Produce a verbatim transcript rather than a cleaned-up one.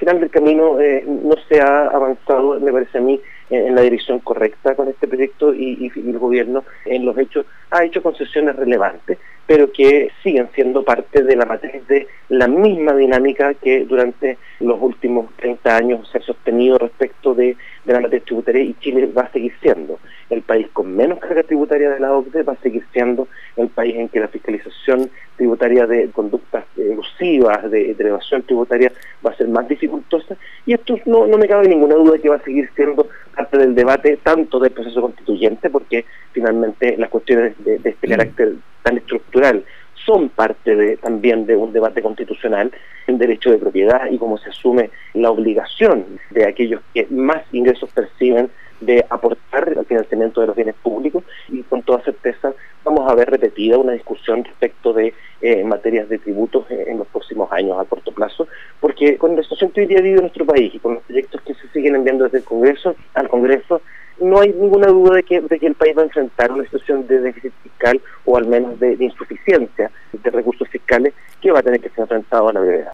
final del camino eh, no se ha avanzado, me parece a mí, en, en la dirección correcta con este proyecto y, y, y el gobierno en los hechos ha hecho concesiones relevantes, pero que siguen siendo parte de la matriz de la misma dinámica que durante los últimos treinta años se ha sostenido respecto de, de la materia tributaria, y Chile va a seguir siendo el país con menos carga tributaria de la O C D E, va a seguir siendo el país en que la fiscalización tributaria de conductas elusivas, de, de evasión tributaria, va a ser más dificultosa, y esto no, no me cabe ninguna duda que va a seguir siendo parte del debate tanto del proceso constituyente, porque finalmente las cuestiones de, de este carácter tan estructural son parte de, también de un debate constitucional en derecho de propiedad y cómo se asume la obligación de aquellos que más ingresos perciben de aportar al financiamiento de los bienes públicos, y con toda certeza vamos a ver repetida una discusión respecto de eh, materias de tributos eh, en los próximos años a corto plazo, porque con la situación que hoy día vive nuestro país y con los proyectos que se siguen enviando desde el Congreso al Congreso, no hay ninguna duda de que, de que el país va a enfrentar una situación de déficit fiscal, o al menos de, de insuficiencia de recursos fiscales, que va a tener que ser enfrentado a la brevedad.